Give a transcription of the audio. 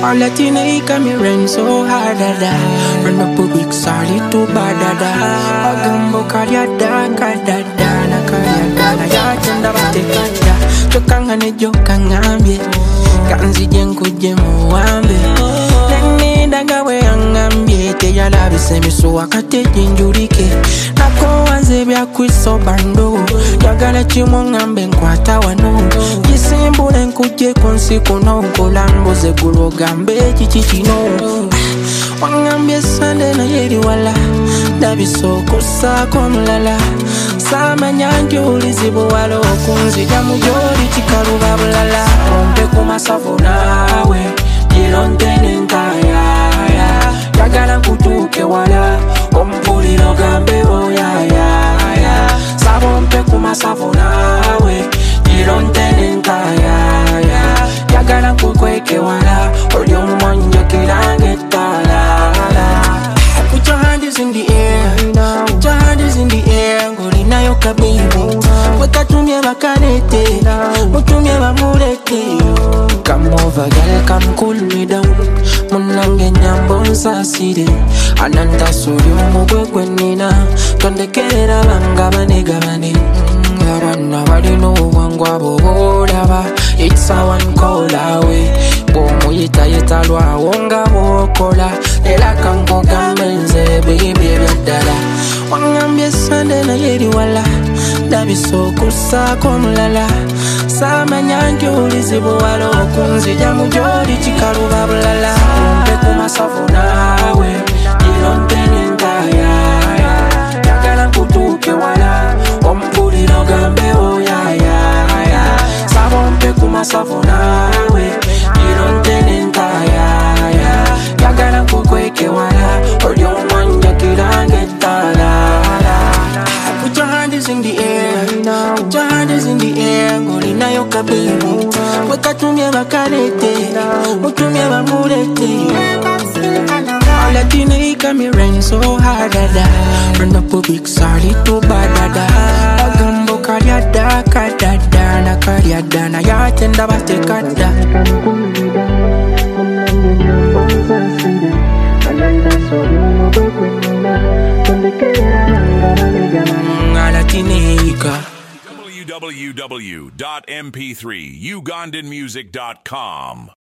All that in me rain so hard da. Run up a big sorry to badada. Agambo karyada kadada na karyada na yatenda batekada. Chokangane jokangambye kanzi jenkuje muwambe. Nene dagawe angambye teyalabise miso wakate jinjurike. Nako wanze byakwiso bando yagala chimo ngambe nkwata wano. Jisimbule nkuje konsi kuno nkolamboze gulogambe chichichino. Wangambye sande na yeri wala Dabisoko sako mlala Sama nyanjo ulizibu walo Kunzi jamu jori chikaru babulala Rompe kumasafu nawe Jilontene ntaya Yagala kutuke wala Ompuli no gambe oya Sabompe kumasafu nawe Jilontene ntaya Yagala kukweke wala Oli umwanya kirange tala. Put your hands in the air, put your hands in the air. Ngolina yoka baby, weka tumye bakanete, mutumye bamurete. Come over, girl, come cool me down. Munange nyambo nsasire, ananda suri umugwe nina. Tondekera banga banega bane. Abana bali no wangwa bohoraba. It's a one call away. Bomo yita lwa wonga wokola. Ela kanko gamenze baby dada. Wangambye sande na yeri wala Dabisoko sako mlala Sama nyanjo ulizibu walo Kunzi jamu jori chikaru babulala Rompe kumasafu nawe Jilontene ntaya Yagala kutuke wala Ompuli no gambe oya Sabompe kumasafu nawe Jilontene ntaya Yagala kukweke wala Oli umwanya kirange tala. Put your hands in the air, put your hands in the air. Ngolina yoka baby, weka tumye bakanete, mutumye bamurete. All that in me rain so hard da. Run up a big sorry to badada. Agambo karyada kadada na karyada na yatenda batekada. www.mp3ugandanmusic.com